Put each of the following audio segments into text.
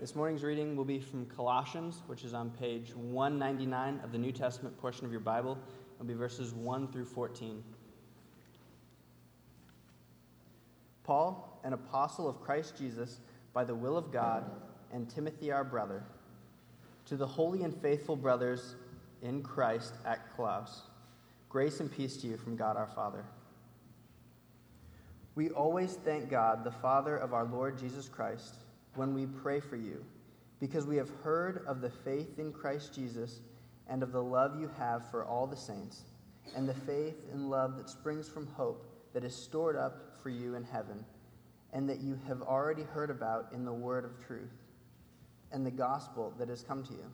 This morning's reading will be from Colossians, which is on page 199 of the New Testament portion of your Bible. It'll be verses 1 through 14. Paul, an apostle of Christ Jesus, by the will of God, and Timothy our brother, to the holy and faithful brothers in Christ at Colossae, grace and peace to you from God our Father. We always thank God, the Father of our Lord Jesus Christ, when we pray for you, because we have heard of the faith in Christ Jesus and of the love you have for all the saints, and the faith and love that springs from hope that is stored up for you in heaven, and that you have already heard about in the word of truth, and the gospel that has come to you.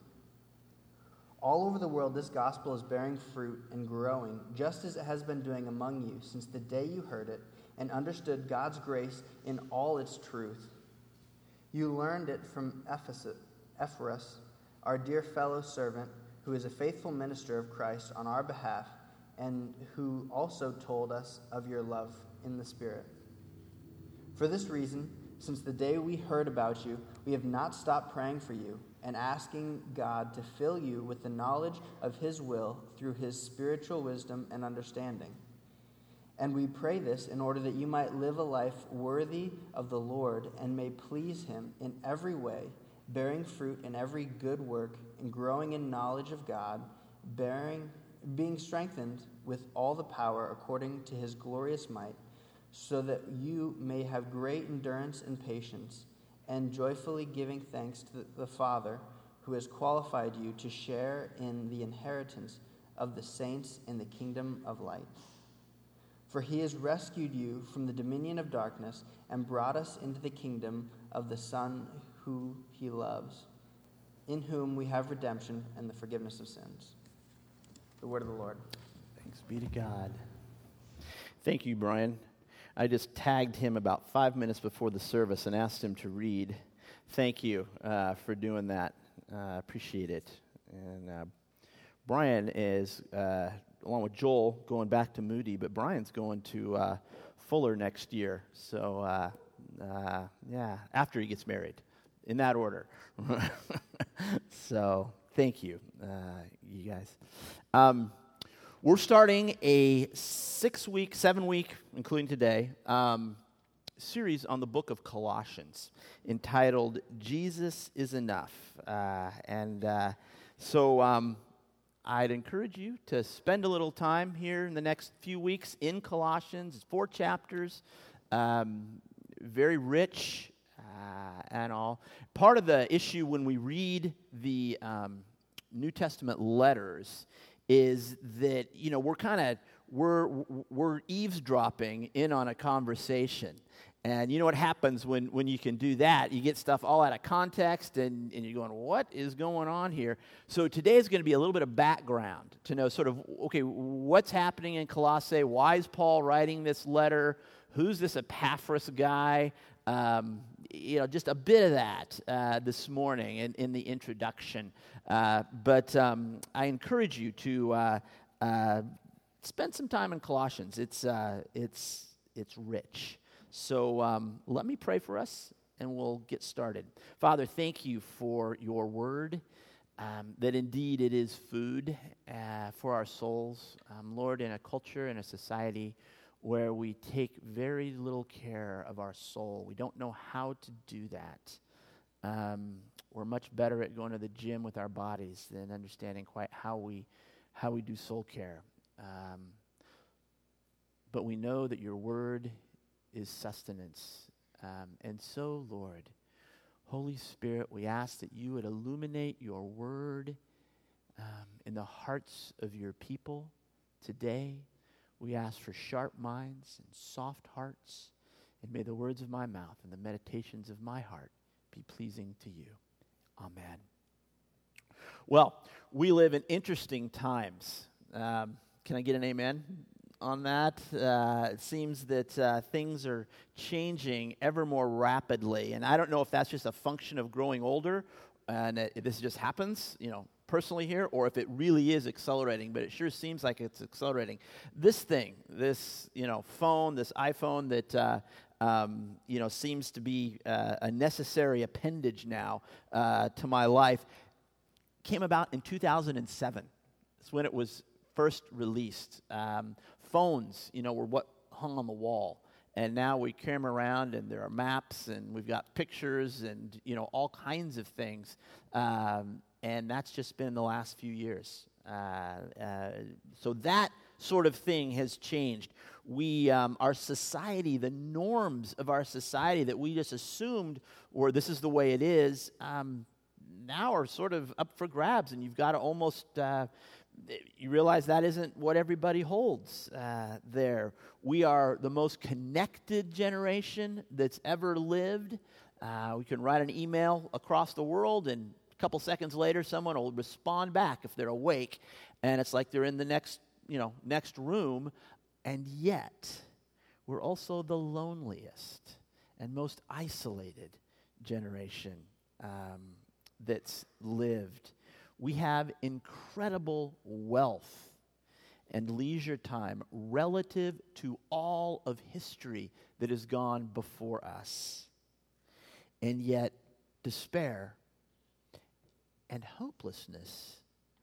All over the world, this gospel is bearing fruit and growing, just as it has been doing among you since the day you heard it and understood God's grace in all its truth. You learned it from Epaphras, our dear fellow servant, who is a faithful minister of Christ on our behalf, and who also told us of your love in the Spirit. For this reason, since the day we heard about you, we have not stopped praying for you and asking God to fill you with the knowledge of his will through his spiritual wisdom and understanding. And we pray this in order that you might live a life worthy of the Lord and may please him in every way, bearing fruit in every good work and growing in knowledge of God, being strengthened with all the power according to his glorious might, so that you may have great endurance and patience, and joyfully giving thanks to the Father who has qualified you to share in the inheritance of the saints in the kingdom of light. For he has rescued you from the dominion of darkness and brought us into the kingdom of the Son who he loves, in whom we have redemption and the forgiveness of sins. The word of the Lord. Thanks be to God. Thank you, Brian. I just tagged him about 5 minutes before the service and asked him to read. Thank you for doing that. Appreciate it. And Brian is, along with Joel, going back to Moody, but Brian's going to Fuller next year. So, after he gets married, in that order. So, thank you, you guys. We're starting a 7-week, including today, series on the book of Colossians entitled Jesus is Enough. So I'd encourage you to spend a little time here in the next few weeks in Colossians. It's 4 chapters, very rich and all. Part of the issue when we read the New Testament letters is that, you know, we're eavesdropping in on a conversation. And you know what happens when you can do that? You get stuff all out of context, and you're going, what is going on here? So today is going to be a little bit of background to know sort of, okay, what's happening in Colossae? Why is Paul writing this letter? Who's this Epaphras guy? Just a bit of that this morning in the introduction. But I encourage you to spend some time in Colossians. It's rich. So let me pray for us, and we'll get started. Father, thank you for your word, that indeed it is food for our souls. Lord, in a culture, in a society where we take very little care of our soul, we don't know how to do that. We're much better at going to the gym with our bodies than understanding quite how we do soul care. But we know that your word is sustenance. And so, Lord, Holy Spirit, we ask that you would illuminate your word in the hearts of your people today. We ask for sharp minds and soft hearts, and may the words of my mouth and the meditations of my heart be pleasing to you. Amen. Well, we live in interesting times. Can I get an amen on that? It seems that things are changing ever more rapidly, and I don't know if that's just a function of growing older, and this just happens, personally here, or if it really is accelerating, but it sure seems like it's accelerating. This thing, this, phone, this iPhone that seems to be a necessary appendage now to my life, came about in 2007. That's when it was first released. Phones, were what hung on the wall. And now we carry them around, and there are maps, and we've got pictures, and, all kinds of things. And that's just been the last few years. So that sort of thing has changed. Our society, the norms of our society that we just assumed, or this is the way it is, now are sort of up for grabs, and you've got to almost, you realize that isn't what everybody holds there. We are the most connected generation that's ever lived. We can write an email across the world, and a couple seconds later, someone will respond back if they're awake, and it's like they're in the next room. And yet, we're also the loneliest and most isolated generation that's lived. We have incredible wealth and leisure time relative to all of history that has gone before us. And yet, despair and hopelessness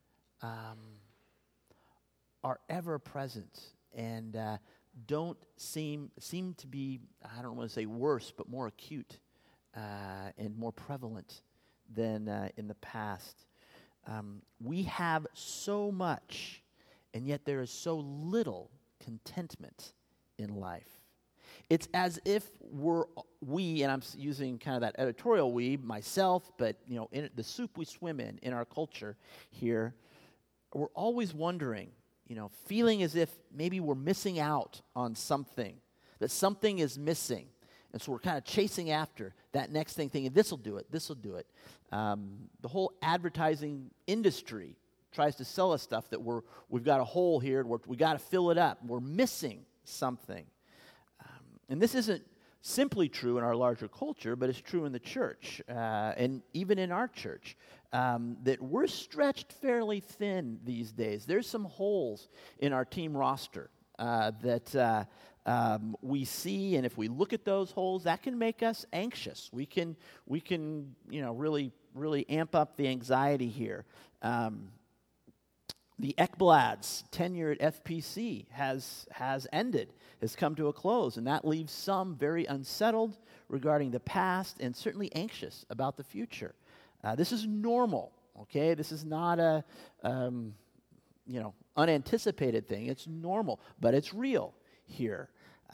are ever present and don't seem to be, I don't want to say worse, but more acute and more prevalent than in the past. We have so much, and yet there is so little contentment in life. It's as if we, and I'm using kind of that editorial we, myself, but in the soup we swim in our culture here, we're always wondering, feeling as if maybe we're missing out on something, that something is missing. And so we're kind of chasing after that next thing, thinking, this will do it. The whole advertising industry tries to sell us stuff that we've got a hole here, we got to fill it up. We're missing something. And this isn't simply true in our larger culture, but it's true in the church, and even in our church, that we're stretched fairly thin these days. There's some holes in our team roster that we see, and if we look at those holes, that can make us anxious. We can really amp up the anxiety here. The Ekblad's tenure at FPC has come to a close, and that leaves some very unsettled regarding the past and certainly anxious about the future. This is normal, okay? This is not a unanticipated thing. It's normal, but it's real here.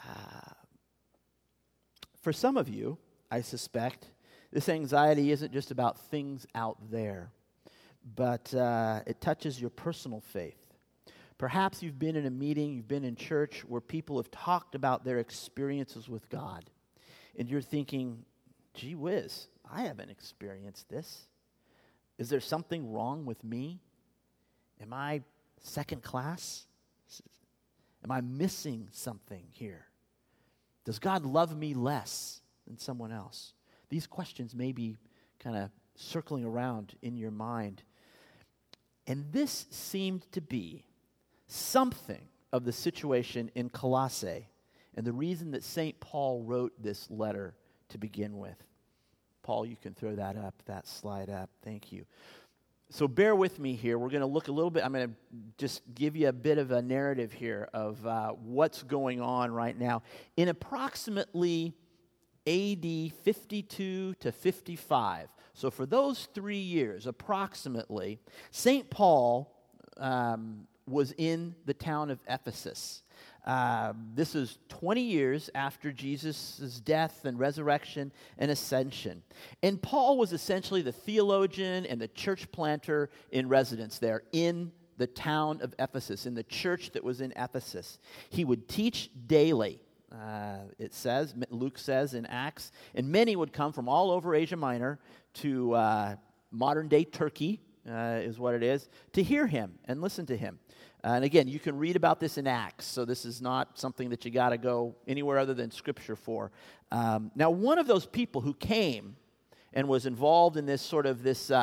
For some of you, I suspect, this anxiety isn't just about things out there, but it touches your personal faith. Perhaps you've been in a meeting, you've been in church where people have talked about their experiences with God, and you're thinking, gee whiz, I haven't experienced this. Is there something wrong with me? Am I second class? Am I missing something here? Does God love me less than someone else? These questions may be kind of circling around in your mind. And this seemed to be something of the situation in Colossae, and the reason that St. Paul wrote this letter to begin with. Paul, you can throw that slide up. Thank you. So bear with me here. We're going to look a little bit, I'm going to just give you a bit of a narrative here of what's going on right now. In approximately AD 52 to 55, so for those 3 years, approximately, St. Paul was in the town of Ephesus. This is 20 years after Jesus' death and resurrection and ascension. And Paul was essentially the theologian and the church planter in residence there in the town of Ephesus, in the church that was in Ephesus. He would teach daily, it says, Luke says in Acts, and many would come from all over Asia Minor to modern-day Turkey, is what it is, to hear him and listen to him. And again, you can read about this in Acts, so this is not something that you got to go anywhere other than Scripture for. Now, one of those people who came and was involved in this sort of this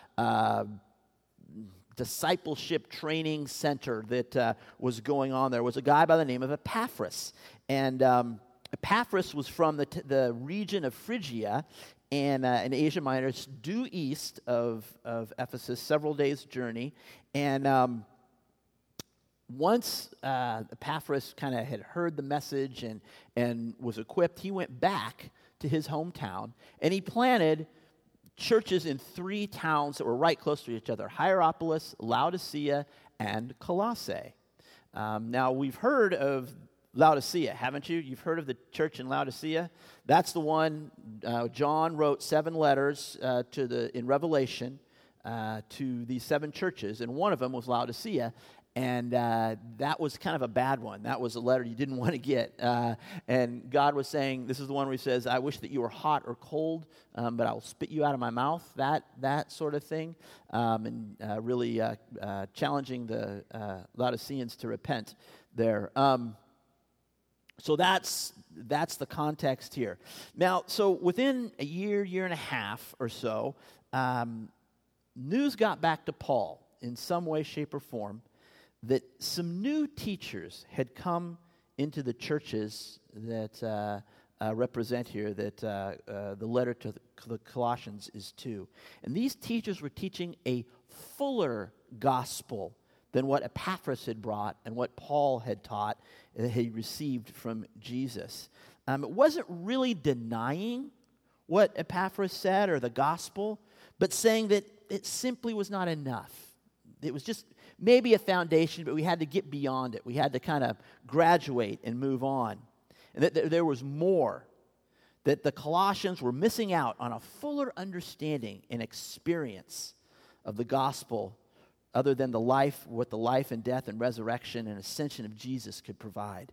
discipleship training center that was going on there was a guy by the name of Epaphras. And Epaphras was from the region of Phrygia and in Asia Minor. It's due east of Ephesus, several days' journey. And once Epaphras kind of had heard the message and was equipped, he went back to his hometown, and he planted churches in 3 towns that were right close to each other: Hierapolis, Laodicea, and Colossae. Now, we've heard of Laodicea, haven't you? You've heard of the church in Laodicea? That's the one John wrote 7 letters in Revelation to these 7 churches, and one of them was Laodicea. And that was kind of a bad one. That was a letter you didn't want to get. And God was saying, this is the one where he says, I wish that you were hot or cold, but I'll spit you out of my mouth, that sort of thing. And really challenging the Laodiceans to repent there. So that's the context here. Now, so within a year and a half or so, news got back to Paul in some way, shape, or form that some new teachers had come into the churches that represent here, that the letter to the Colossians is to. And these teachers were teaching a fuller gospel than what Epaphras had brought and what Paul had taught that he received from Jesus. It wasn't really denying what Epaphras said or the gospel, but saying that it simply was not enough. It was just maybe a foundation, but we had to get beyond it. We had to kind of graduate and move on. And that there was more, that the Colossians were missing out on a fuller understanding and experience of the gospel other than what the life and death and resurrection and ascension of Jesus could provide.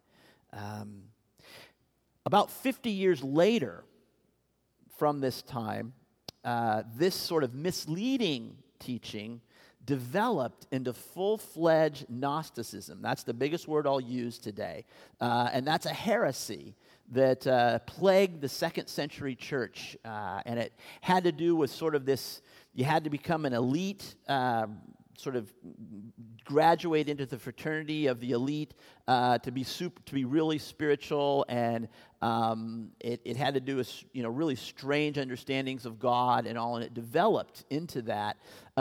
About 50 years later from this time, this sort of misleading teaching developed into full-fledged Gnosticism. That's the biggest word I'll use today. And that's a heresy that plagued the 2nd century church. And it had to do with sort of this, you had to become an elite, sort of graduate into the fraternity of the elite to be really spiritual, and it had to do with really strange understandings of God and all, and it developed into that.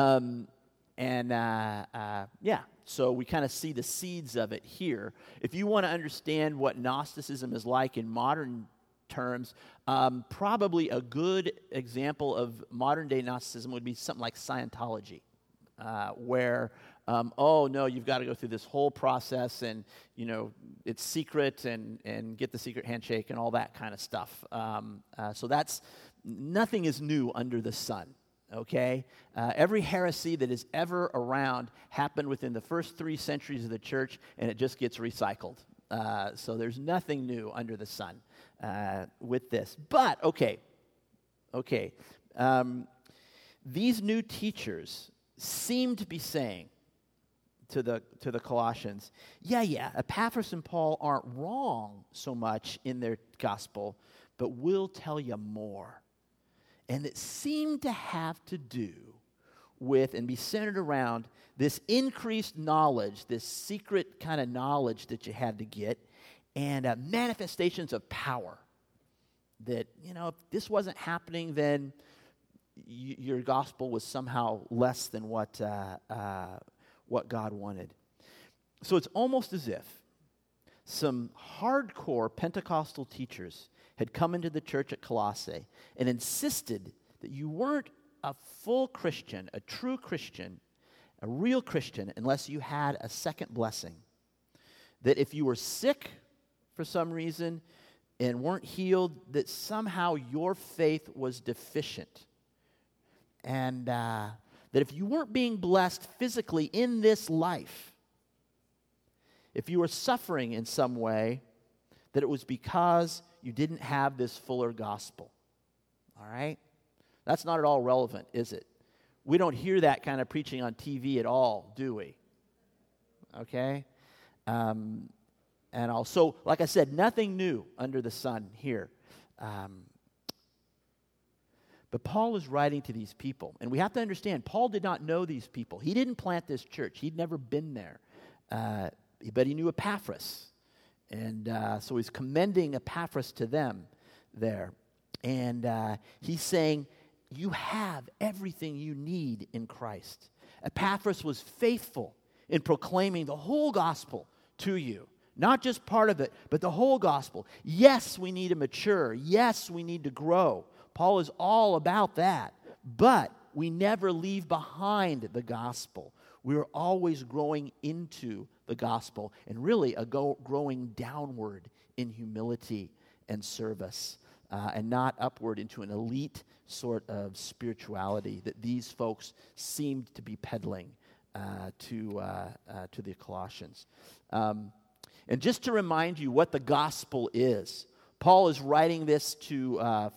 So we kind of see the seeds of it here. If you want to understand what Gnosticism is like in modern terms, probably a good example of modern-day Gnosticism would be something like Scientology, where, you've got to go through this whole process, and, it's secret, and get the secret handshake and all that kind of stuff. So nothing is new under the sun. Okay? Every heresy that is ever around happened within the first 3 centuries of the church, and it just gets recycled. So there's nothing new under the sun with this. But, these new teachers seem to be saying to the Colossians, Epaphras and Paul aren't wrong so much in their gospel, but we'll tell you more. And it seemed to have to do with and be centered around this increased knowledge, this secret kind of knowledge that you had to get, and manifestations of power. That, if this wasn't happening, then your gospel was somehow less than what God wanted. So it's almost as if some hardcore Pentecostal teachers had come into the church at Colossae and insisted that you weren't a full Christian, a true Christian, a real Christian, unless you had a second blessing. That if you were sick for some reason and weren't healed, that somehow your faith was deficient. And that if you weren't being blessed physically in this life, if you were suffering in some way, that it was because you didn't have this fuller gospel. All right? That's not at all relevant, is it? We don't hear that kind of preaching on TV at all, do we? Okay? And also, like I said, nothing new under the sun here. But Paul is writing to these people. And we have to understand, Paul did not know these people. He didn't plant this church. He'd never been there. But he knew Epaphras. And so he's commending Epaphras to them there. And he's saying, you have everything you need in Christ. Epaphras was faithful in proclaiming the whole gospel to you. Not just part of it, but the whole gospel. Yes, we need to mature. Yes, we need to grow. Paul is all about that. But we never leave behind the gospel. We're always growing into the gospel and really growing downward in humility and service and not upward into an elite sort of spirituality that these folks seemed to be peddling to the Colossians. And just to remind you what the gospel is, Paul is writing this to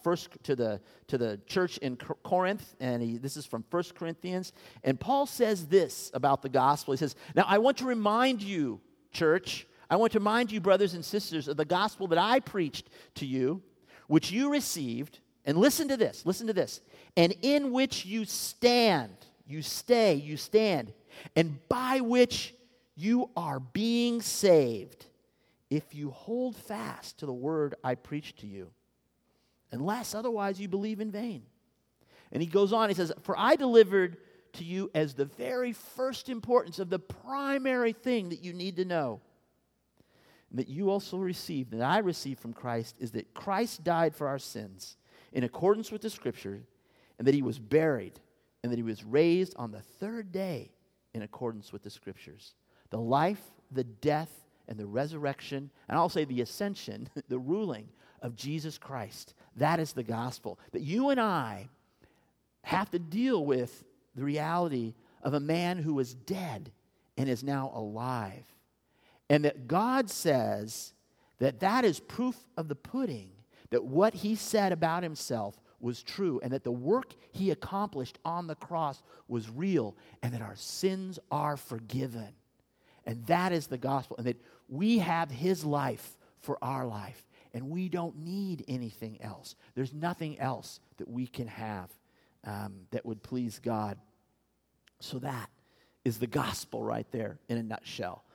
the church in Corinth, and this is from 1 Corinthians. And Paul says this about the gospel. He says, now I want to remind you, church, I want to remind you, brothers and sisters, of the gospel that I preached to you, which you received, and listen to this, and in which you stand, you stand, and by which you are being saved, if you hold fast to the word I preached to you, unless otherwise you believe in vain. And he goes on, he says, for I delivered to you as the very first importance of the primary thing that you need to know, and that you also received, that I received from Christ, is that Christ died for our sins in accordance with the Scripture, and that he was buried, and that he was raised on the third day in accordance with the Scriptures. The life, the death, and the resurrection, and I'll say the ascension, the ruling of Jesus Christ. That is the gospel. That you and I have to deal with the reality of a man who was dead and is now alive. And that God says that that is proof of the pudding, that what he said about himself was true, and that the work he accomplished on the cross was real, and that our sins are forgiven. And that is the gospel, and that we have his life for our life, and we don't need anything else. There's nothing else that we can have that would please God. So that is the gospel right there in a nutshell.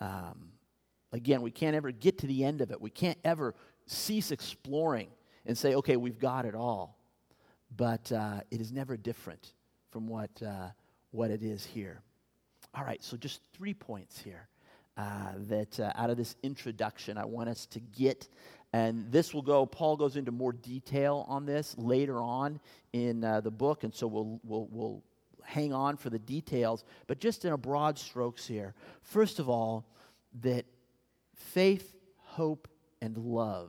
Again, we can't ever get to the end of it. We can't ever cease exploring and say, okay, we've got it all. But it is never different from what it is here. All right, so just 3 points here that out of this introduction I want us to get. And Paul goes into more detail on this later on in the book, and so we'll hang on for the details. But just in a broad strokes here, first of all, that faith, hope, and love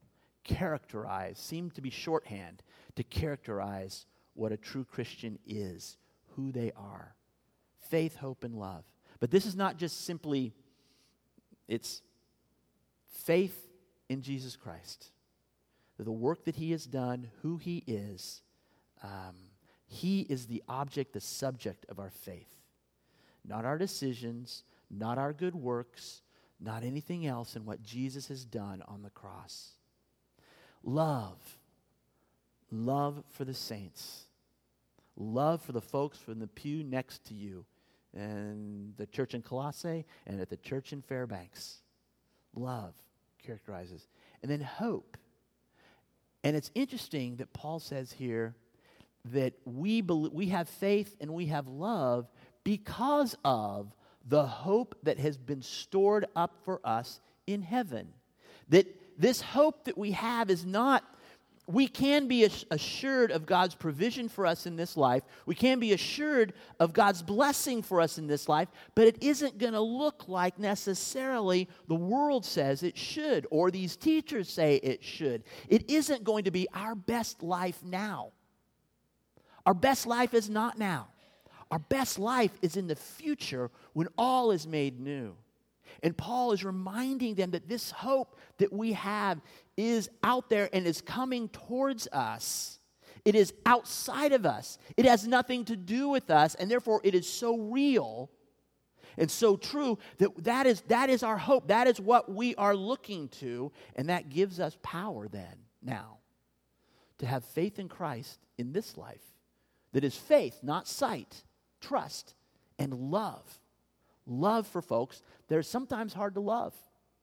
seem to be shorthand to characterize what a true Christian is, who they are. Faith, hope, and love. But this is not just simply, it's faith in Jesus Christ. The work that he has done, who he is the object, the subject of our faith. Not our decisions, not our good works, not anything else in what Jesus has done on the cross. Love for the saints. Love for the folks from the pew next to you, and the church in Colossae, and at the church in Fairbanks. Love characterizes. And then hope. And it's interesting that Paul says here that we have faith and we have love because of the hope that has been stored up for us in heaven. That this hope that we have is not, we can be assured of God's provision for us in this life. We can be assured of God's blessing for us in this life, but it isn't going to look like necessarily the world says it should, or these teachers say it should. It isn't going to be our best life now. Our best life is not now. Our best life is in the future when all is made new. And Paul is reminding them that this hope that we have is out there and is coming towards us. It is outside of us. It has nothing to do with us, and therefore it is so real and so true that is our hope. That is what we are looking to, and that gives us power then, now, to have faith in Christ in this life. That is faith, not sight, trust, and love. Love for folks that are sometimes hard to love.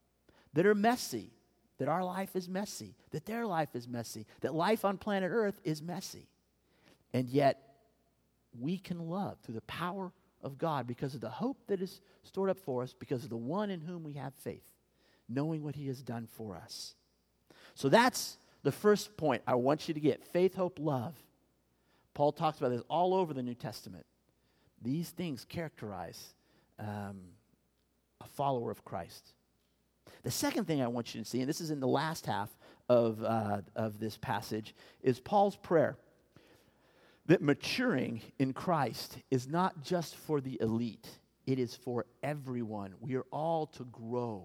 that are messy, that our life is messy, that their life is messy, that life on planet Earth is messy. And yet, we can love through the power of God because of the hope that is stored up for us, because of the one in whom we have faith, knowing what he has done for us. So that's the first point I want you to get. Faith, hope, love. Paul talks about this all over the New Testament. These things characterize a follower of Christ. The second thing I want you to see, and this is in the last half of this passage, is Paul's prayer that maturing in Christ is not just for the elite. It is for everyone. We are all to grow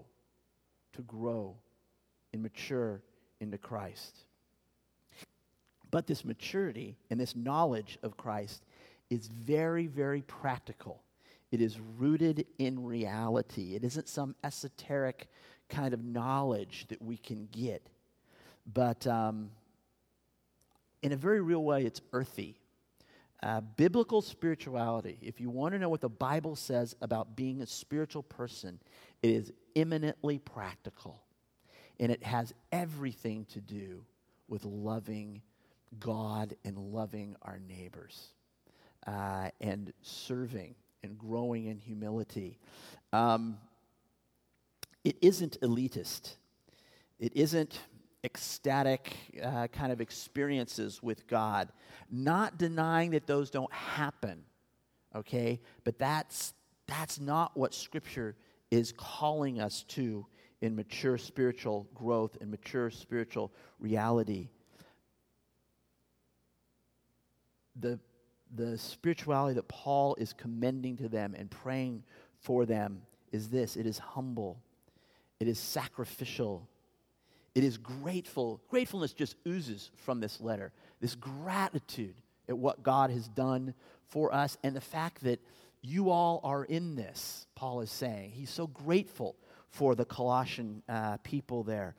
and mature into Christ. But this maturity and this knowledge of Christ is very, very practical. It is rooted in reality. It isn't some esoteric kind of knowledge that we can get. But in a very real way, it's earthy. Biblical spirituality, if you want to know what the Bible says about being a spiritual person, it is eminently practical. And it has everything to do with loving God and loving our neighbors and serving and growing in humility. It isn't elitist. It isn't ecstatic kind of experiences with God. Not denying that those don't happen, okay? But that's not what Scripture is calling us to in mature spiritual growth and mature spiritual reality. The spirituality that Paul is commending to them and praying for them is this. It is humble. It is sacrificial. It is grateful. Gratefulness just oozes from this letter. This gratitude at what God has done for us and the fact that you all are in this, Paul is saying. He's so grateful for the Colossian people there.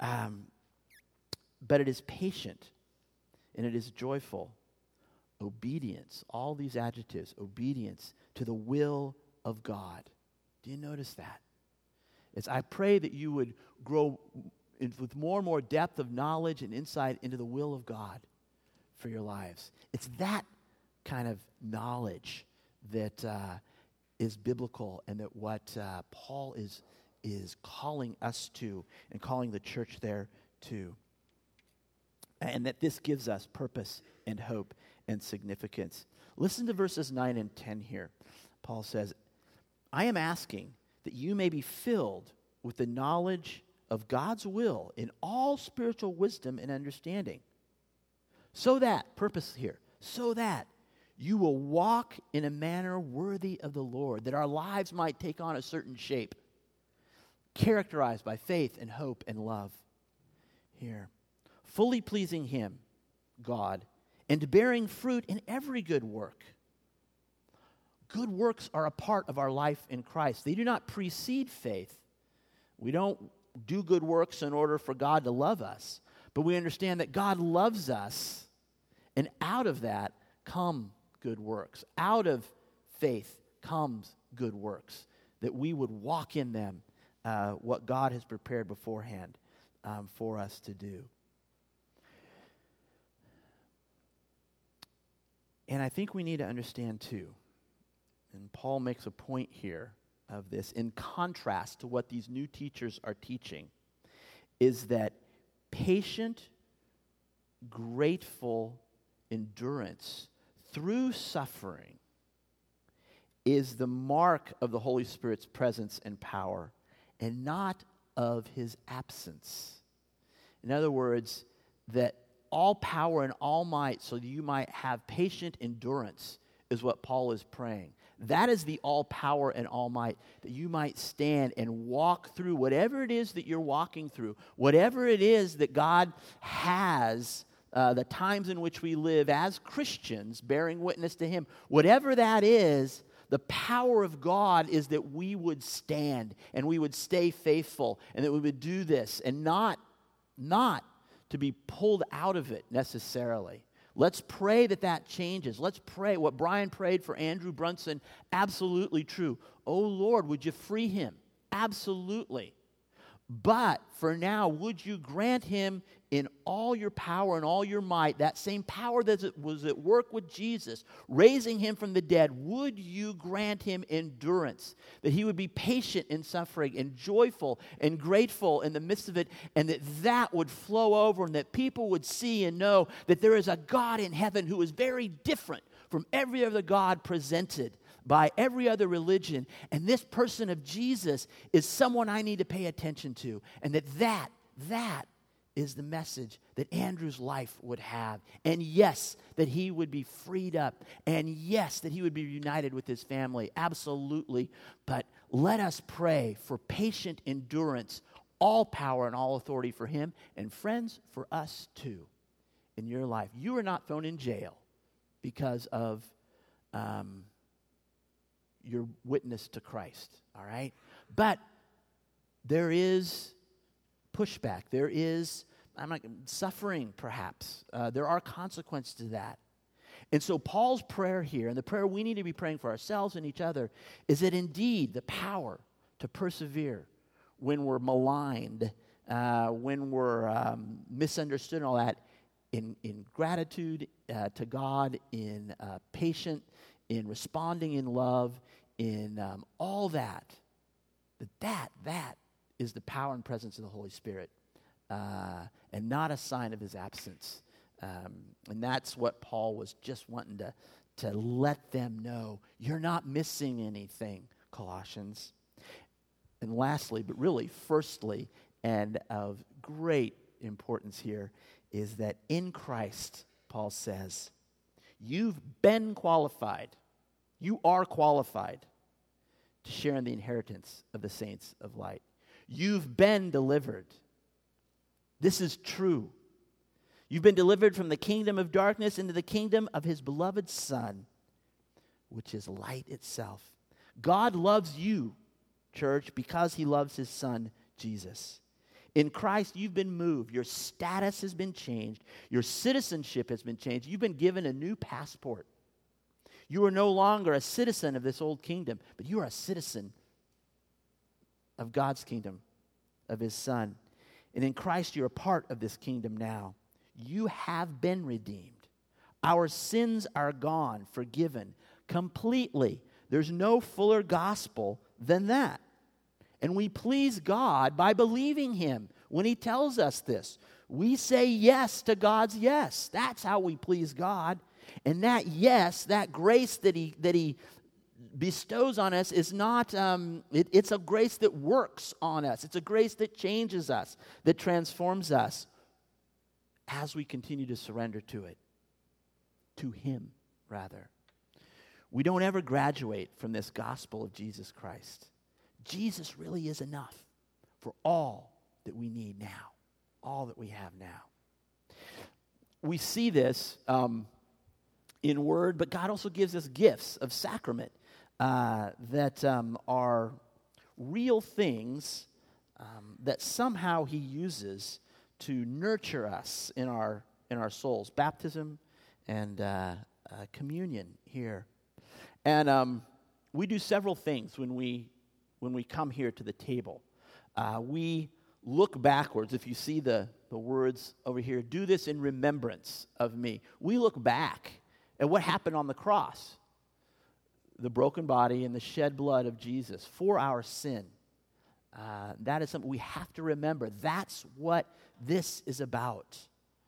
But it is patient and it is joyful. Obedience, all these adjectives, obedience to the will of God. Do you notice that? I pray that you would grow with more and more depth of knowledge and insight into the will of God for your lives. It's that kind of knowledge that is biblical and that what Paul is calling us to and calling the church there to. And that this gives us purpose and hope and significance. Listen to verses 9 and 10 here. Paul says, I am asking that you may be filled with the knowledge of God's will in all spiritual wisdom and understanding. So that, purpose here, so that you will walk in a manner worthy of the Lord, that our lives might take on a certain shape, characterized by faith and hope and love. Here, fully pleasing Him, God, and bearing fruit in every good work. Good works are a part of our life in Christ. They do not precede faith. We don't do good works in order for God to love us, but we understand that God loves us, and out of that come good works. Out of faith comes good works, that we would walk in them, what God has prepared beforehand for us to do. And I think we need to understand too, and Paul makes a point here of this in contrast to what these new teachers are teaching, is that patient, grateful endurance through suffering is the mark of the Holy Spirit's presence and power and not of His absence. In other words, that all power and all might, so that you might have patient endurance, is what Paul is praying. That is the all power and all might, that you might stand and walk through whatever it is that you're walking through, whatever it is that God has, the times in which we live as Christians, bearing witness to Him. Whatever that is, the power of God is that we would stand and we would stay faithful and that we would do this and not to be pulled out of it necessarily. Let's pray that changes. Let's pray what Brian prayed for Andrew Brunson, absolutely true. Oh Lord, would you free him? Absolutely. But for now, would you grant him in all your power and all your might, that same power that was at work with Jesus, raising him from the dead, would you grant him endurance, that he would be patient in suffering and joyful and grateful in the midst of it, and that would flow over and that people would see and know that there is a God in heaven who is very different from every other God presented by every other religion, and this person of Jesus is someone I need to pay attention to, and that is the message that Andrew's life would have, and yes, that he would be freed up, and yes, that he would be united with his family, absolutely, but let us pray for patient endurance, all power and all authority for him, and friends, for us too, in your life. You are not thrown in jail because of your witness to Christ, all right? But there is pushback. There is suffering, perhaps. There are consequences to that. And so Paul's prayer here, and the prayer we need to be praying for ourselves and each other, is that indeed the power to persevere when we're maligned, when we're misunderstood and all that, in gratitude to God, in patience, in responding in love, in all that is the power and presence of the Holy Spirit, and not a sign of his absence. And that's what Paul was just wanting to let them know. You're not missing anything, Colossians. And lastly, but really firstly, and of great importance here, is that in Christ, Paul says, you've been qualified. You are qualified to share in the inheritance of the saints of light. You've been delivered. This is true. You've been delivered from the kingdom of darkness into the kingdom of his beloved Son, which is light itself. God loves you, church, because he loves his Son, Jesus. In Christ, you've been moved. Your status has been changed. Your citizenship has been changed. You've been given a new passport. You are no longer a citizen of this old kingdom, but you are a citizen of God's kingdom, of his Son. And in Christ, you're a part of this kingdom now. You have been redeemed. Our sins are gone, forgiven, completely. There's no fuller gospel than that. And we please God by believing him when he tells us this. We say yes to God's yes. That's how we please God. And that yes, that grace that he bestows on us is not, it's a grace that works on us. It's a grace that changes us, that transforms us as we continue to surrender to it, to him, rather. We don't ever graduate from this gospel of Jesus Christ. Jesus really is enough for all that we need now, all that we have now. We see this in word, but God also gives us gifts of sacrament that are real things that somehow he uses to nurture us in our souls. Baptism and communion here. And we do several things when we come here to the table. We look backwards. If you see the words over here, do this in remembrance of me. We look back at what happened on the cross, the broken body and the shed blood of Jesus for our sin. That is something we have to remember. That's what this is about.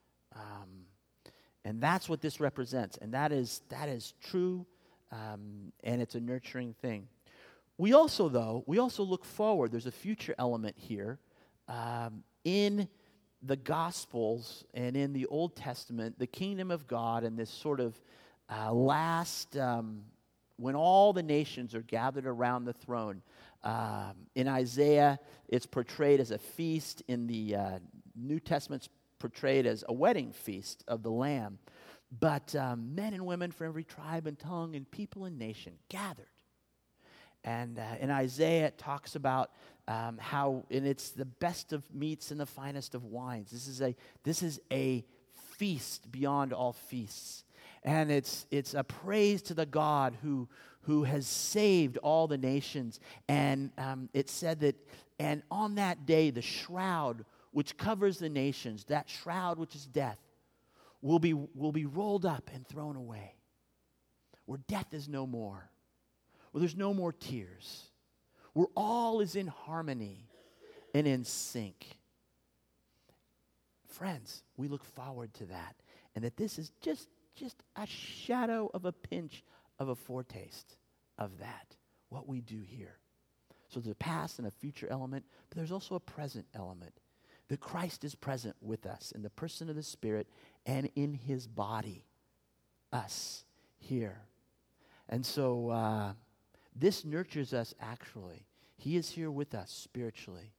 And that's what this represents. And that is true, and it's a nurturing thing. We also look forward. There's a future element here. In the Gospels and in the Old Testament, the kingdom of God and this sort of last, when all the nations are gathered around the throne. In Isaiah, it's portrayed as a feast. In the New Testament, it's portrayed as a wedding feast of the Lamb. But men and women from every tribe and tongue and people and nation gathered. And in Isaiah, it talks about how, and it's the best of meats and the finest of wines. This is a feast beyond all feasts, and it's a praise to the God who has saved all the nations. And it said that And on that day, the shroud which covers the nations, that shroud which is death, will be rolled up and thrown away. Where death is no more. Where there's no more tears. Where all is in harmony and in sync. Friends, we look forward to that. And that this is just a shadow of a pinch of a foretaste of that, what we do here. So there's a past and a future element, but there's also a present element. That Christ is present with us in the person of the Spirit and in his body, us here. And so this nurtures us actually. He is here with us spiritually.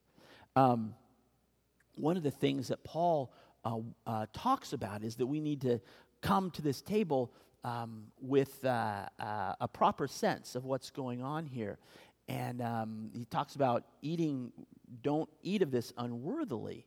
One of the things that Paul talks about is that we need to come to this table with a proper sense of what's going on here. And he talks about don't eat of this unworthily,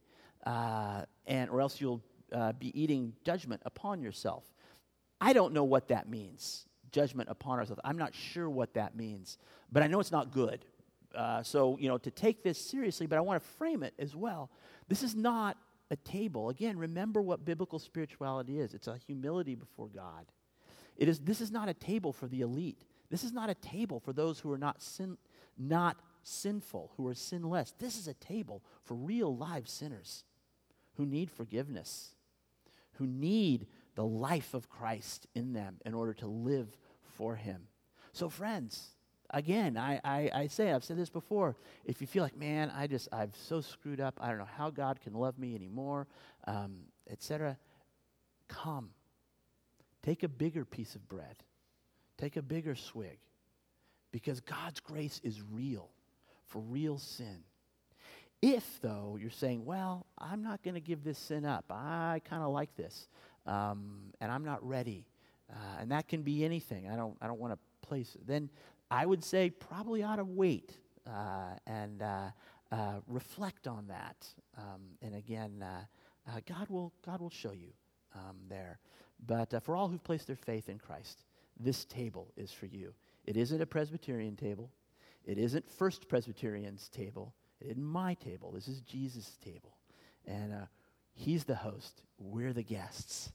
or else you'll be eating judgment upon yourself. I don't know what that means, judgment upon ourselves. I'm not sure what that means, but I know it's not good. So, to take this seriously, but I want to frame it as well. This is not a table. Again, remember what biblical spirituality is. It's a humility before God. This is not a table for the elite. This is not a table for those who are not sinful, who are sinless. This is a table for real live sinners who need forgiveness, who need the life of Christ in them in order to live for him. So friends, again, I've said this before. If you feel like, man, I've so screwed up, I don't know how God can love me anymore, etc., come. Take a bigger piece of bread. Take a bigger swig. Because God's grace is real for real sin. If, though, you're saying, well, I'm not going to give this sin up. I kind of like this, and I'm not ready. And that can be anything. I don't want to place it. Then I would say probably ought to wait and reflect on that. And again, God will show you there. But for all who've placed their faith in Christ, this table is for you. It isn't a Presbyterian table. It isn't First Presbyterian's table. It isn't my table. This is Jesus' table. And he's the host. We're the guests.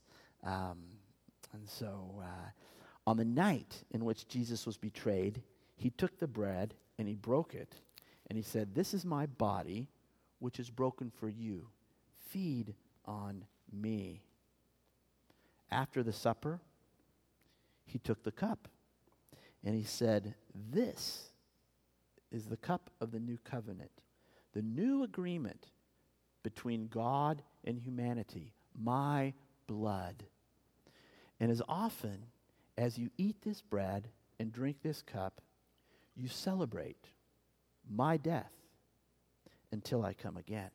And so on the night in which Jesus was betrayed, he took the bread and he broke it. And he said, "This is my body, which is broken for you. Feed on me." After the supper, he took the cup. And he said, "This is the cup of the new covenant, the new agreement between God and humanity, my blood. And as often as you eat this bread and drink this cup, you celebrate my death until I come again."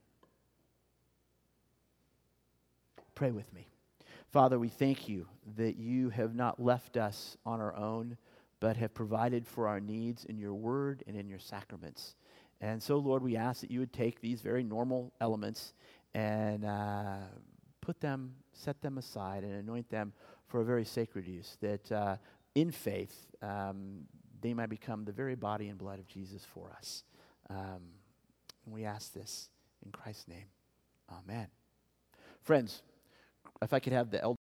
Pray with me. Father, we thank you that you have not left us on our own, but have provided for our needs in your word and in your sacraments. And so, Lord, we ask that you would take these very normal elements and set them aside and anoint them for a very sacred use, that in faith they might become the very body and blood of Jesus for us. And we ask this in Christ's name. Amen. Friends, if I could have the elders